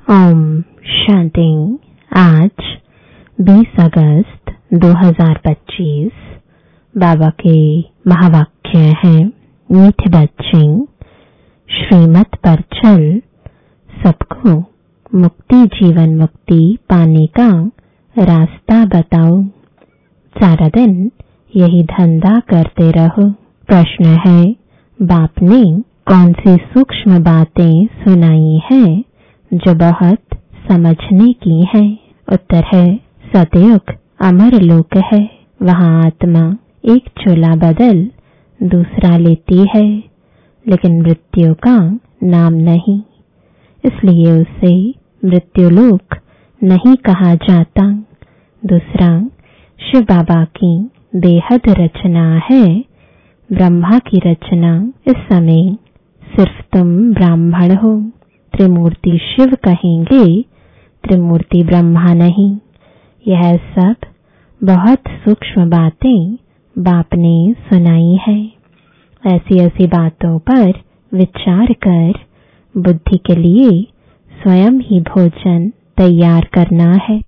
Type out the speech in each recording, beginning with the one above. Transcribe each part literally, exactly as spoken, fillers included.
ओम शांति। आज बीस अगस्त दो हज़ार पच्चीस बाबा के महावाक्य हैं, मीठे बच्चे, श्रीमत पर चल, सबको मुक्ति जीवन मुक्ति पाने का रास्ता बताओ। सारा दिन यही धंधा करते रहो। प्रश्न है, बाप ने कौन सी सूक्ष्म बातें सुनाई हैं जो बहुत समझने की है? उत्तर है, सतयुग अमर लोक है, वहाँ आत्मा एक चोला बदल दूसरा लेती है, लेकिन मृत्यु का नाम नहीं, इसलिए उसे मृत्युलोक नहीं कहा जाता। दूसरा, शिव बाबा की बेहद रचना है, ब्रह्मा की रचना। इस समय सिर्फ तुम ब्राह्मण हो, त्रिमूर्ति शिव कहेंगे, त्रिमूर्ति ब्रह्मा नहीं। यह सब बहुत सूक्ष्म बातें बाप ने सुनाई है। ऐसी ऐसी बातों पर विचार कर बुद्धि के लिए स्वयं ही भोजन तैयार करना है।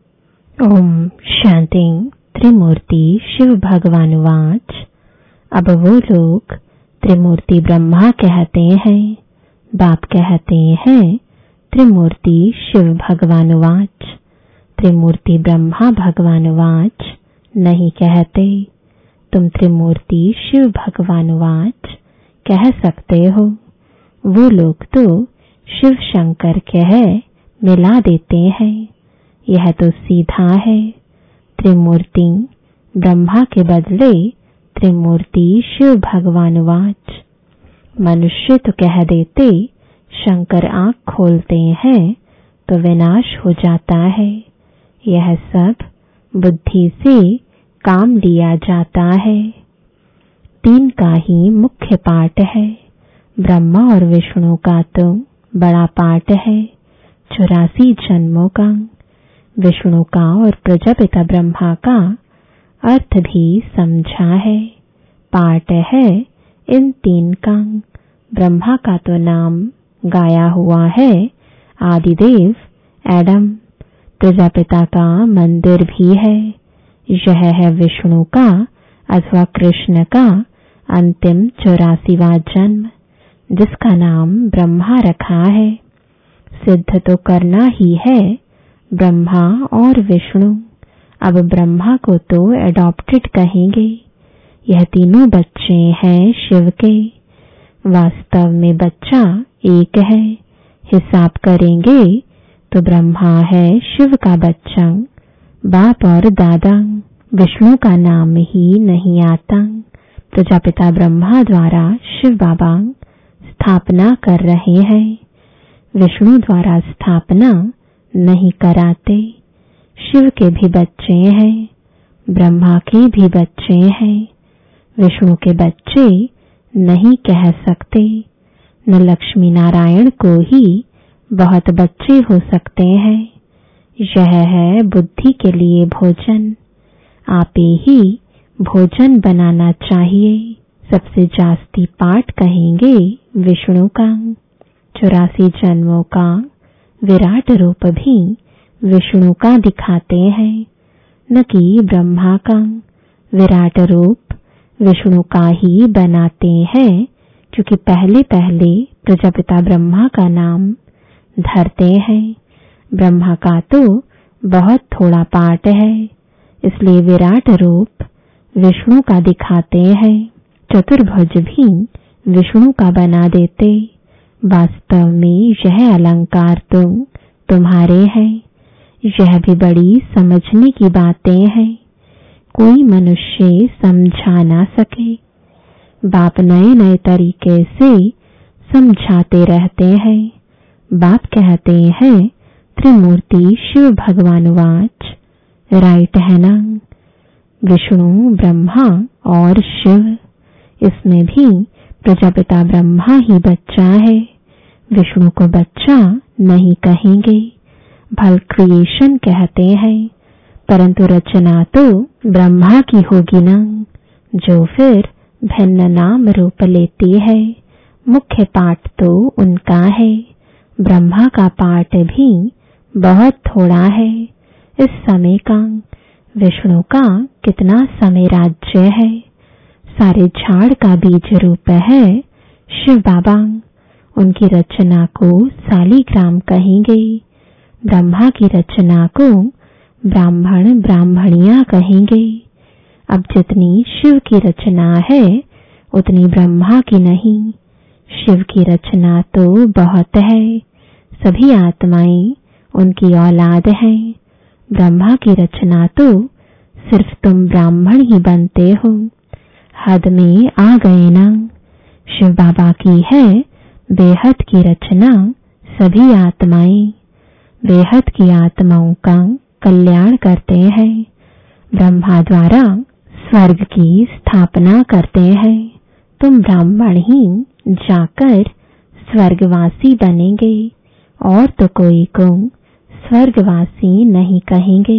ओम शांति। त्रिमूर्ति शिव भगवान वाच। अब वो लोग त्रिमूर्ति ब्रह्मा कहते हैं, बाप कहते हैं त्रिमूर्ति शिव भगवान वाच। त्रिमूर्ति ब्रह्मा भगवान वाच नहीं कहते। तुम त्रिमूर्ति शिव भगवान वाच कह सकते हो। वो लोग तो शिव शंकर कह मिला देते हैं। यह तो सीधा है। त्रिमूर्ति ब्रह्मा के बदले त्रिमूर्ति शिव भगवान वाच। मनुष्य तो कह देते शंकर आंख खोलते हैं तो विनाश हो जाता है। यह सब बुद्धि से काम लिया जाता है। तीन का ही मुख्य पाठ है। ब्रह्मा और विष्णु का तो बड़ा पाठ है, चौरासी जन्मों का। विष्णु का और प्रजापिता ब्रह्मा का अर्थ भी समझा है। पाठ है इन तीन का। ब्रह्मा का तो नाम गाया हुआ है, आदिदेव एडम। प्रजापिता का मंदिर भी है। यह है विष्णु का अथवा कृष्ण का अंतिम चौरासीवां जन्म, जिसका नाम ब्रह्मा रखा है। सिद्ध तो करना ही है ब्रह्मा और विष्णु। अब ब्रह्मा को तो एडॉप्टेड कहेंगे। यह तीनों बच्चे हैं शिव के। वास्तव में बच्चा एक है। हिसाब करेंगे तो ब्रह्मा है शिव का बच्चा, बाप और दादा। विष्णु का नाम ही नहीं आता। प्रजापिता ब्रह्मा द्वारा शिव बाबा स्थापना कर रहे हैं। विष्णु द्वारा स्थापना नहीं कराते। शिव के भी बच्चे हैं, ब्रह्मा के भी बच्चे हैं। विष्णु के बच्चे नहीं कह सकते। न लक्ष्मी नारायण को ही बहुत बच्चे हो सकते हैं। यह है बुद्धि के लिए भोजन। आपे ही भोजन बनाना चाहिए। सबसे जास्ती पाठ कहेंगे विष्णु का। चौरासी जन्मों का विराट रूप भी विष्णु का दिखाते हैं, न कि ब्रह्मा का। विराट रूप विष्णु का ही बनाते हैं, क्योंकि पहले पहले प्रजापिता ब्रह्मा का नाम धरते हैं। ब्रह्मा का तो बहुत थोड़ा पाठ है, इसलिए विराट रूप विष्णु का दिखाते हैं। चतुर्भुज भी विष्णु का बना देते। वास्तव में यह अलंकार तो तुम्हारे हैं। यह भी बड़ी समझने की बातें हैं। कोई मनुष्य समझा ना सके। बाप नए नए तरीके से समझाते रहते हैं। बाप कहते हैं त्रिमूर्ति शिव भगवान वाच। राइट है ना? विष्णु ब्रह्मा और शिव, इसमें भी प्रजापिता ब्रह्मा ही बच्चा है। विष्णु को बच्चा नहीं कहेंगे, भल क्रिएशन कहते हैं। परंतु रचना तो ब्रह्मा की होगी ना, जो फिर भिन्न नाम रूप लेती है। मुख्य पाठ तो उनका है। ब्रह्मा का पार्ट भी बहुत थोड़ा है इस समय का। विष्णु का कितना समय राज्य है। सारे झाड़ का बीज रूप है शिव बाबा। उनकी रचना को सालीग्राम कहेंगे। ब्रह्मा की रचना को ब्राह्मण ब्राह्मणियां कहेंगे। अब जितनी शिव की रचना है उतनी ब्रह्मा की नहीं। शिव की रचना तो बहुत है। सभी आत्माएं उनकी औलाद हैं। ब्रह्मा की रचना तो सिर्फ तुम ब्राह्मण ही बनते हो। हद में आ गए ना। शिव बाबा की है बेहद की रचना। सभी आत्माएं बेहद की आत्माओं का कल्याण करते हैं। ब्रह्मा द्वारा स्वर्ग की स्थापना करते हैं। तुम ब्राह्मण ही जाकर स्वर्गवासी बनेंगे और तो कोई को स्वर्गवासी नहीं कहेंगे।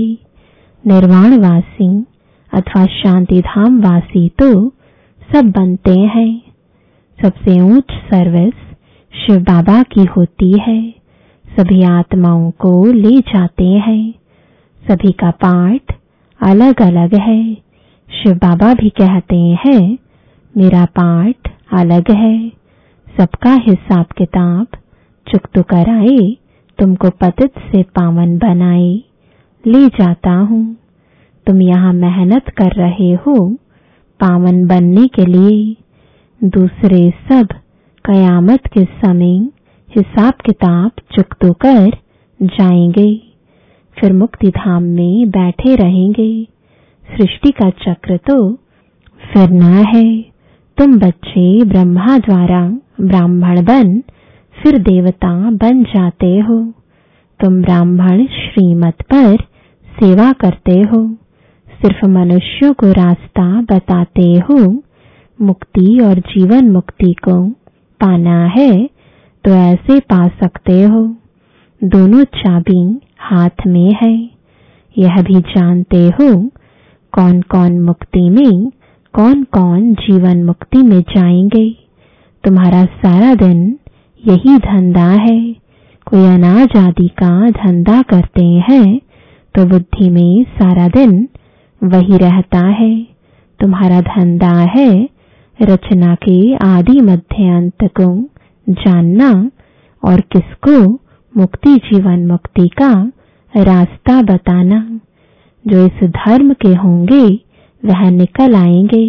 निर्वाणवासी अथवा शांति धाम वासी तो सब बनते हैं। सबसे ऊंच सर्विस शिव बाबा की होती है। सभी आत्माओं को ले जाते हैं। सभी का पाठ अलग अलग है। शिव बाबा भी कहते हैं मेरा पाठ अलग है। सबका हिसाब किताब चुकतो कराए तुमको पतित से पावन बनाए ले जाता हूँ। तुम यहाँ मेहनत कर रहे हो पावन बनने के लिए। दूसरे सब कयामत के समय हिसाब किताब चुकतो कर जाएंगे। फिर मुक्ति धाम में बैठे रहेंगे। सृष्टि का चक्र तो फिरना है। तुम बच्चे ब्रह्मा द्वारा ब्राह्मण बन फिर देवता बन जाते हो। तुम ब्राह्मण श्रीमत पर सेवा करते हो। सिर्फ मनुष्यों को रास्ता बताते हो। मुक्ति और जीवन मुक्ति को पाना है तो ऐसे पा सकते हो। दोनों चाबी हाथ में है। यह भी जानते हो कौन कौन मुक्ति में कौन कौन जीवन मुक्ति में जाएंगे। तुम्हारा सारा दिन यही धंधा है। कोई अनाज आदि का धंधा करते हैं तो बुद्धि में सारा दिन वही रहता है। तुम्हारा धंधा है रचना के आदि मध्य अंत को जानना और किसको मुक्ति जीवन मुक्ति का रास्ता बताना। जो इस धर्म के होंगे वह निकल आएंगे।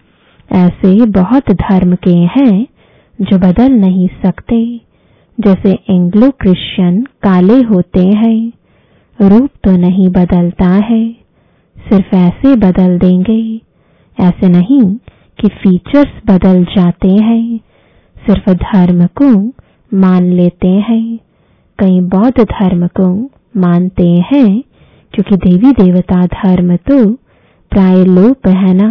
ऐसे बहुत धर्म के हैं जो बदल नहीं सकते। जैसे एंग्लो क्रिश्चियन काले होते हैं। रूप तो नहीं बदलता है। सिर्फ ऐसे बदल देंगे। ऐसे नहीं कि फीचर्स बदल जाते हैं। सिर्फ धर्म को मान लेते हैं। कई बौद्ध धर्म को मानते हैं क्योंकि देवी देवता धर्म तो प्राय लोप है ना।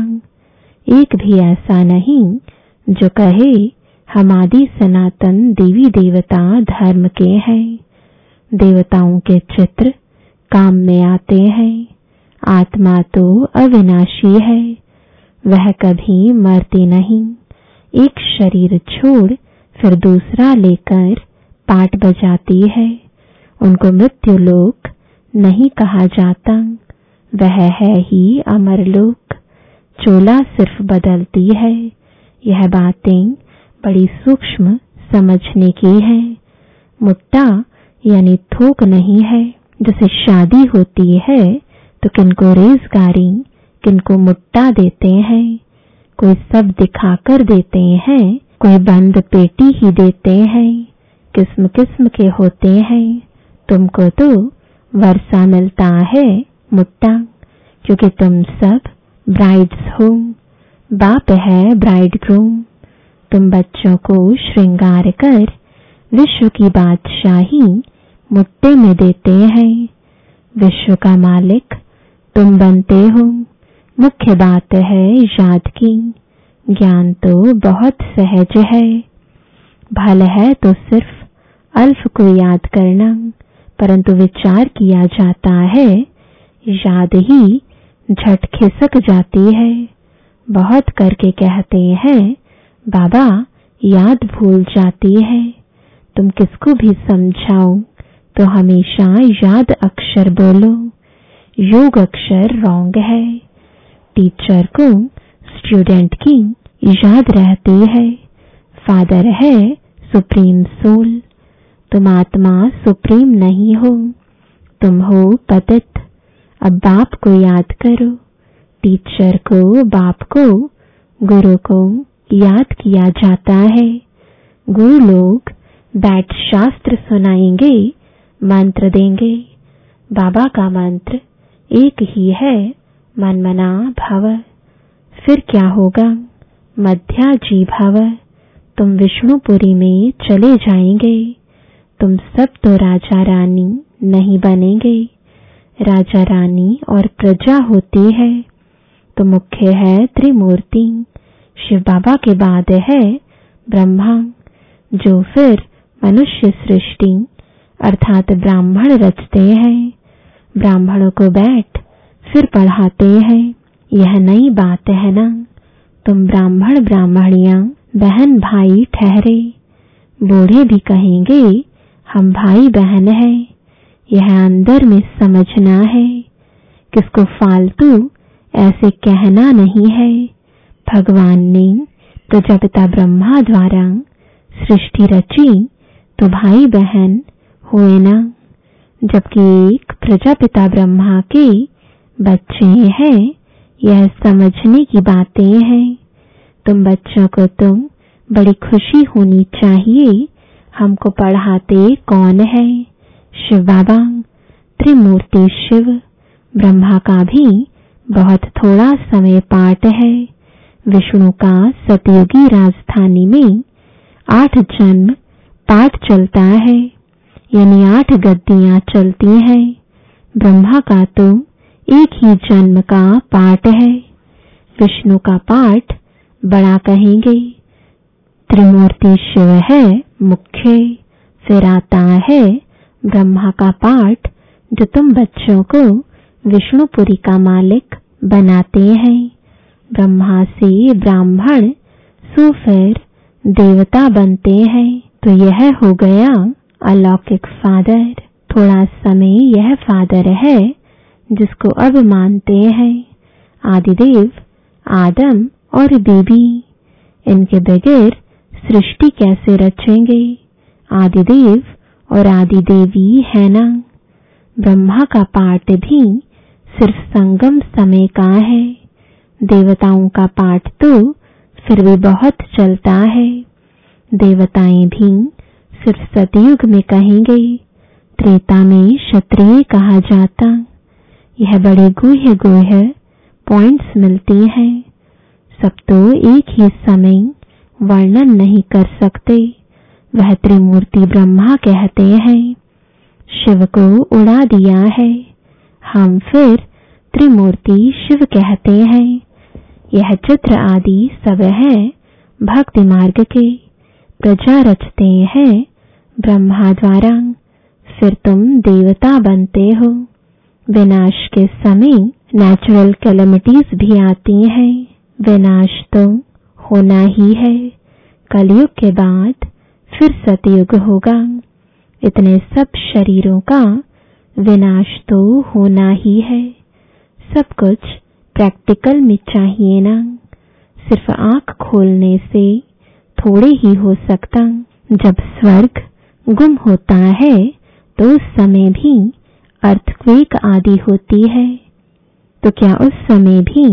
एक भी ऐसा नहीं जो कहे हम आदि सनातन देवी देवता धर्म के हैं। देवताओं के चित्र काम में आते हैं। आत्मा तो अविनाशी है। वह कभी मरती नहीं। एक शरीर छोड़ फिर दूसरा लेकर पाट बजाती है। उनको मृत्यु लोक नहीं कहा जाता। वह है ही अमर लोक। चोला सिर्फ बदलती है। यह बातें बड़ी सूक्ष्म समझने की है। मुट्टा यानी थोक नहीं है। जैसे शादी होती है तो किनको रेज़गारी किनको मुट्टा देते हैं। कोई सब दिखाकर देते हैं। कोई बंद पेटी ही देते हैं। किस्म किस्म के होते हैं। तुमको तो वर्षा मिलता है मुट्टा क्योंकि तुम सब ब्राइड्स हो। बाप है ब्राइड ग्रूम। तुम बच्चों को श्रृंगार कर विश्व की बादशाही मुट्टे में देते हैं। विश्व का मालिक तुम बनते हो। मुख्य बात है याद की। ज्ञान तो बहुत सहज है। भल है तो सिर्फ अल्फ को याद करना, परंतु विचार किया जाता है याद ही झट खिसक जाती है। बहुत करके कहते हैं बाबा याद भूल जाती है। तुम किसको भी समझाओ तो हमेशा याद अक्षर बोलो। योग अक्षर रॉन्ग है। टीचर को स्टूडेंट की याद रहती है। फादर है सुप्रीम सोल। तुम आत्मा सुप्रीम नहीं हो, तुम हो पतित। अब बाप को याद करो। टीचर को, बाप को, गुरु को याद किया जाता है। गुरु लोग बैठ शास्त्र सुनाएंगे, मंत्र देंगे। बाबा का मंत्र एक ही है, मन मना भव। फिर क्या होगा? मध्याजी भव। तुम विष्णुपुरी में चले जाएंगे। तुम सब तो राजा रानी नहीं बनेंगे। राजा रानी और प्रजा होती है तो मुख्य है त्रिमूर्ति। शिव बाबा के बाद है ब्रह्मा, जो फिर मनुष्य सृष्टि अर्थात ब्राह्मण रचते हैं। ब्राह्मणों को बैठ फिर पढ़ाते हैं। यह नई बात है ना। तुम ब्राह्मण ब्राह्मणियां बहन भाई ठहरे। बूढ़े भी कहेंगे हम भाई बहन हैं। यह अंदर में समझना है। किसको फालतू ऐसे कहना नहीं है। भगवान ने प्रजापिता ब्रह्मा द्वारा सृष्टि रची तो भाई बहन हुए ना। जबकि एक प्रजापिता ब्रह्मा के बच्चे हैं। यह समझने की बातें हैं। तुम बच्चों को तो बड़ी खुशी होनी चाहिए। हमको पढ़ाते कौन है? शिव बाबा। त्रिमूर्ति शिव। ब्रह्मा का भी बहुत थोड़ा समय पाठ है। विष्णु का सतयुगी राजधानी में आठ जन्म पाठ चलता है, यानी आठ गद्दियां चलती हैं। ब्रह्मा का तो एक ही जन्म का पाठ है। विष्णु का पाठ बड़ा कहेंगे। त्रिमूर्ति शिव है मुख्य। फिर आता है ब्रह्मा का पाठ, जो तुम बच्चों को विष्णुपुरी का मालिक बनाते हैं। ब्रह्मा से ब्राह्मण सो फिर देवता बनते हैं। तो यह हो गया अलौकिक फादर। थोड़ा समय यह फादर है जिसको अब मानते हैं आदिदेव, आदम और बेबी। इनके बगैर सृष्टि कैसे रचेंगे? आदिदेव और आदिदेवी है ना। ब्रह्मा का पाठ भी सिर्फ संगम समय का है। देवताओं का पाठ तो फिर भी बहुत चलता है। देवताएं भी सिर्फ सतयुग में कहेंगे। त्रेता में क्षत्रिय कहा जाता। यह बड़े गुह्य गुह्य पॉइंट्स मिलती हैं। सब तो एक ही समय वर्णन नहीं कर सकते। वह त्रिमूर्ति ब्रह्मा कहते हैं। शिव को उड़ा दिया है, हम फिर त्रिमूर्ति शिव कहते हैं। यह चित्र आदि सब है भक्ति मार्ग के। प्रजा रचते हैं ब्रह्मा द्वारा। फिर तुम देवता बनते हो। विनाश के समय नेचुरल कैलेमिटीज भी आती हैं। विनाश तो होना ही है। कलयुग के बाद फिर सतयुग होगा। इतने सब शरीरों का विनाश तो होना ही है। सब कुछ प्रैक्टिकल में चाहिए ना। सिर्फ आंख खोलने से थोड़े ही हो सकता। जब स्वर्ग गुम होता है तो उस समय भी अर्थक्वेक आदि होती है। तो क्या उस समय भी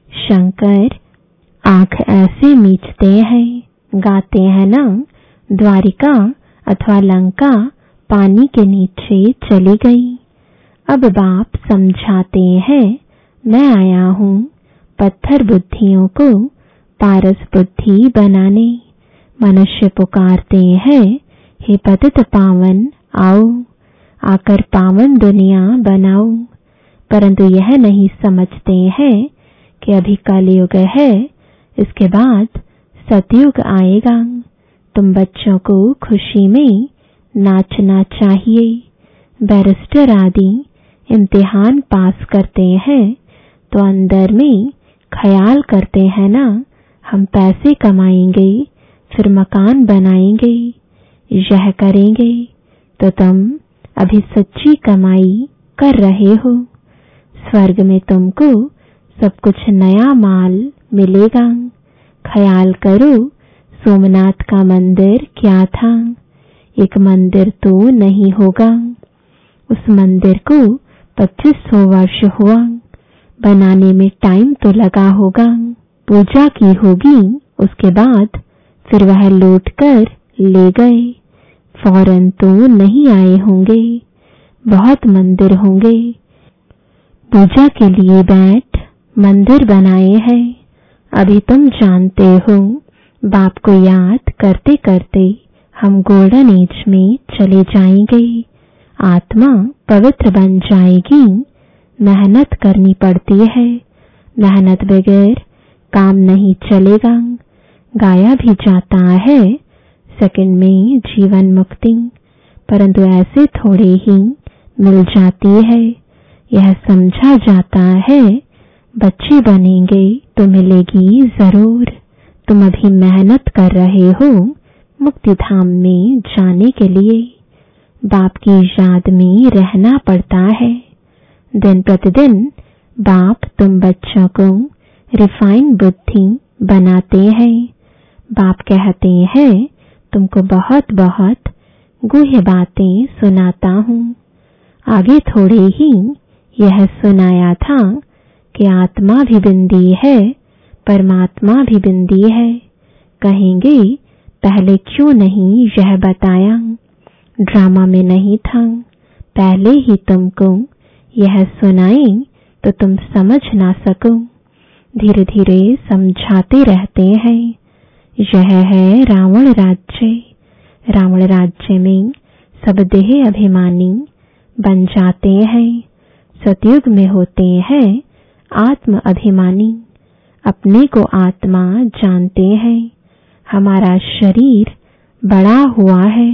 शंकर आंख ऐसे मीचते हैं, गाते हैं ना, द्वारिका अथवा लंका पानी के नीचे चली गई। अब बाप समझाते हैं, मैं आया हूँ पत्थर बुद्धियों को पारस बुद्धि बनाने। मनुष्य पुकारते हैं, हे पतित पावन आओ, आकर पावन दुनिया बनाओ। परंतु यह नहीं समझते हैं कि अभी कलयुग है, इसके बाद सतयुग आएगा। तुम बच्चों को खुशी में नाचना चाहिए। बैरिस्टर आदि इम्तिहान पास करते हैं तो अंदर में ख्याल करते हैं ना, हम पैसे कमाएंगे फिर मकान बनाएंगे। यह करेंगे तो तुम अभी सच्ची कमाई कर रहे हो। स्वर्ग में तुमको सब कुछ नया माल मिलेगा। ख्याल करो, सोमनाथ का मंदिर क्या था? एक मंदिर तो नहीं होगा। उस मंदिर को पच्चीस सौ वर्ष हुआ। बनाने में टाइम तो लगा होगा। पूजा की होगी, उसके बाद फिर वह लौट कर ले गए। फौरन तो नहीं आए होंगे। बहुत मंदिर होंगे। पूजा के लिए बैठ मंदिर बनाए हैं। अभी तुम जानते हो, बाप को याद करते करते हम गोल्डन एज में चले जाएंगे। आत्मा पवित्र बन जाएगी। मेहनत करनी पड़ती है। मेहनत बगैर काम नहीं चलेगा। गाया भी जाता है सेकंड में जीवन मुक्ति, परंतु ऐसे थोड़े ही मिल जाती है। यह समझा जाता है बच्चे बनेंगे तो मिलेगी जरूर। तुम अभी मेहनत कर रहे हो मुक्ति धाम में जाने के लिए। बाप की याद में रहना पड़ता है। दिन प्रतिदिन बाप तुम बच्चों को रिफाइन बुद्धि बनाते हैं। बाप कहते हैं तुमको बहुत बहुत गुह्य बातें सुनाता हूँ। आगे थोड़े ही यह सुनाया था कि आत्मा भी बिंदी है, परमात्मा भी बिंदी है। कहेंगे पहले क्यों नहीं यह बताया? ड्रामा में नहीं था। पहले ही तुमको यह सुनाए तो तुम समझ ना सको। धीरे धीरे समझाते रहते हैं। यह है रावण राज्य। रावण राज्य में सब देह अभिमानी बन जाते हैं। सतयुग में होते हैं आत्म अभिमानी। अपने को आत्मा जानते हैं। हमारा शरीर बड़ा हुआ है।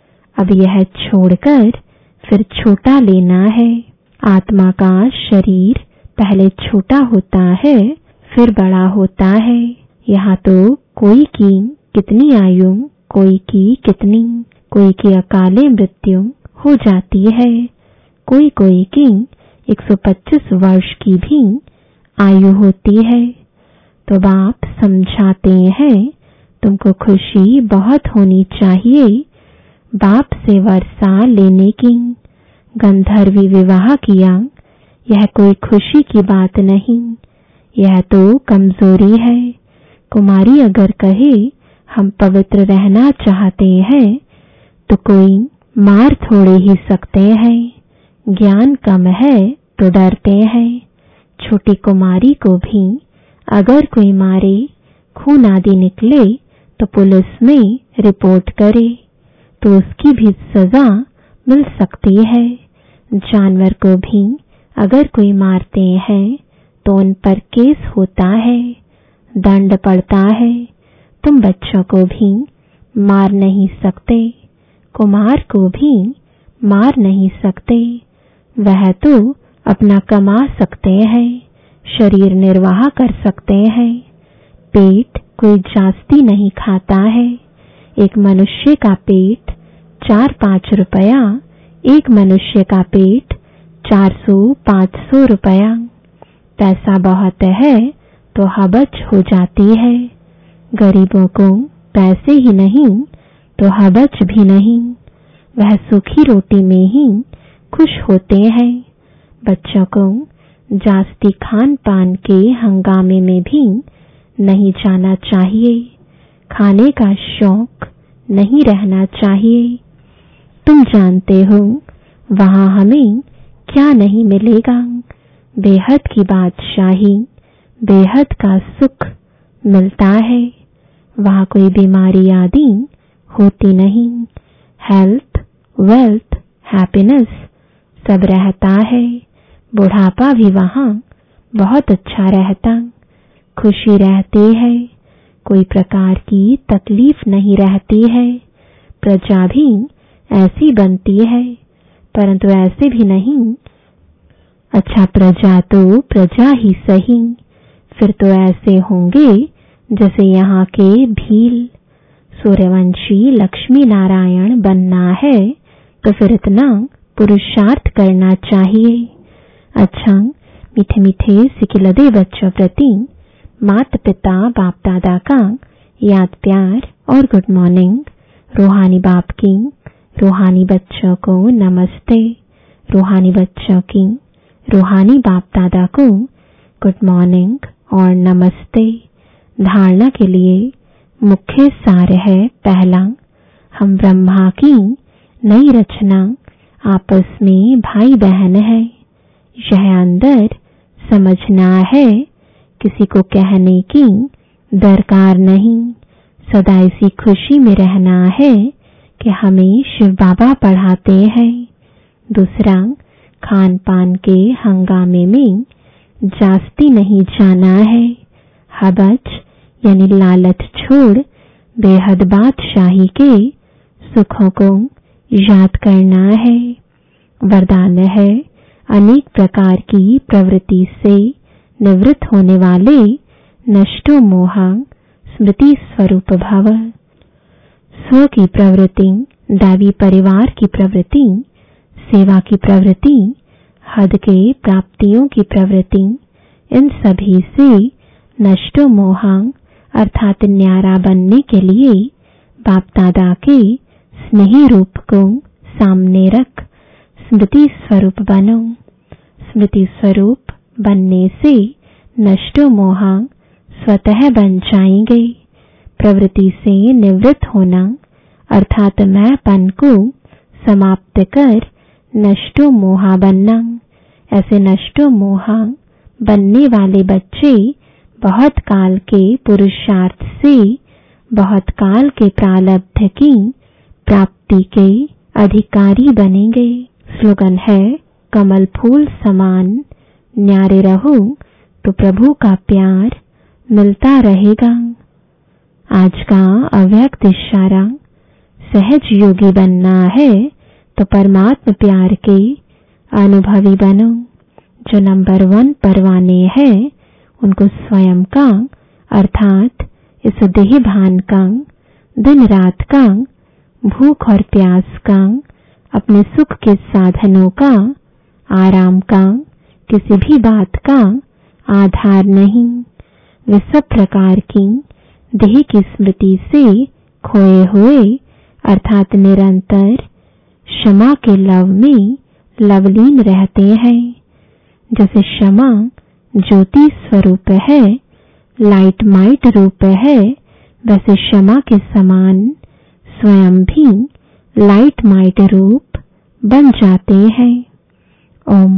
अब यह छोड़कर फिर छोटा लेना है। आत्मा का शरीर पहले छोटा होता है, फिर बड़ा होता है। यहाँ तो कोई की कितनी आयु, कोई की कितनी, कोई की अकाले मृत्यु हो जाती है। कोई कोई की एक सौ पच्चीस वर्ष की भी आयु होती है। तो बाप समझाते हैं तुमको खुशी बहुत होनी चाहिए बाप से वर्षा लेने की। गंधर्वी विवाह किया, यह कोई खुशी की बात नहीं, यह तो कमजोरी है। कुमारी अगर कहे हम पवित्र रहना चाहते हैं तो कोई मार थोड़े ही सकते हैं। ज्ञान कम है तो डरते हैं। छोटी कुमारी को भी अगर कोई मारे, खून आदि निकले तो पुलिस में रिपोर्ट करे तो उसकी भी सजा मिल सकती है। जानवर को भी अगर कोई मारते हैं तो उन पर केस होता है, दंड पड़ता है। तुम बच्चों को भी मार नहीं सकते, कुमार को भी मार नहीं सकते। वह तो अपना कमा सकते हैं, शरीर निर्वाह कर सकते हैं। पेट कोई जास्ती नहीं खाता है। एक मनुष्य का पेट चार पाँच रुपया, एक मनुष्य का पेट चार सौ पाँच सौ रुपया। पैसा बहुत है तो हबच हो जाती है। गरीबों को पैसे ही नहीं तो हबच भी नहीं। वह सूखी रोटी में ही खुश होते हैं। बच्चों को जास्ती खान पान के हंगामे में भी नहीं जाना चाहिए। खाने का शौक नहीं रहना चाहिए। तुम जानते हो वहां हमें क्या नहीं मिलेगा। बेहद की बादशाही, बेहद का सुख मिलता है। वहां कोई बीमारी आदि होती नहीं। हेल्थ, वेल्थ, हैप्पीनेस सब रहता है। बुढ़ापा भी वहां बहुत अच्छा रहता, खुशी रहती है। कोई प्रकार की तकलीफ नहीं रहती है। प्रजा भी ऐसी बनती है, परंतु ऐसे भी नहीं। अच्छा, प्रजा तो प्रजा ही सही, फिर तो ऐसे होंगे जैसे यहाँ के भील। सूर्यवंशी लक्ष्मी नारायण बनना है तो फिर इतना पुरुषार्थ करना चाहिए। अच्छा, मीठे मीठे सिकिलदे बच्चों प्रति माता पिता बाप दादा का याद प्यार और गुड मॉर्निंग। रूहानी बाप की रूहानी बच्चों को नमस्ते। रूहानी बच्चों की रूहानी बाप दादा को गुड मॉर्निंग और नमस्ते। धारणा के लिए मुख्य सार है पहला, हम ब्रह्मा की नई रचना आपस में भाई बहन है। यह अंदर समझना है, किसी को कहने की दरकार नहीं। सदा इसी खुशी में रहना है कि हमें शिव बाबा पढ़ाते हैं। दूसरा, खान पान के हंगामे में जास्ती नहीं जाना है। हबच यानी लालच छोड़ बेहद बादशाही के सुखों को याद करना है। वरदान है, अनेक प्रकार की प्रवृत्ति से निवृत्त होने वाले नष्टो मोहा स्मृति स्वरूप भव। स्व की प्रवृत्ति, दैवी परिवार की प्रवृत्ति, सेवा की प्रवृत्ति, हद के प्राप्तियों की प्रवृत्ति, इन सभी से नष्टो मोहा अर्थात न्यारा बनने के लिए बाप दादा के स्नेही रूप को सामने रख स्मृति स्वरूप बनो। स्मृति स्वरूप बनने से नष्टो मोहा स्वतः बन जाएंगे। प्रवृत्ति से निवृत्त होना अर्थात मैंपन को समाप्त कर नष्टो मोहा बनना। ऐसे नष्टो मोहा बनने वाले बच्चे बहुत काल के पुरुषार्थ से बहुत काल के प्रारब्ध की प्राप्ति के अधिकारी बनेंगे। स्लोगन है, कमल फूल समान न्यारे रहो तो प्रभु का प्यार मिलता रहेगा। आज का अव्यक्त इशारा, सहज योगी बनना है तो परमात्मा प्यार के अनुभवी बनो। जो नंबर वन परवाने हैं उनको स्वयं का अर्थात इस देह भान का, दिन रात का, भूख और प्यास का, अपने सुख के साधनों का, आराम का, किसी भी बात का आधार नहीं। वे सब प्रकार की देह की स्मृति से खोए हुए अर्थात निरंतर क्षमा के लव में लवलीन रहते हैं। जैसे क्षमा ज्योति स्वरूप है, लाइट माइट रूप है, वैसे क्षमा के समान स्वयं भी लाइट माइट रूप बन जाते हैं। ओम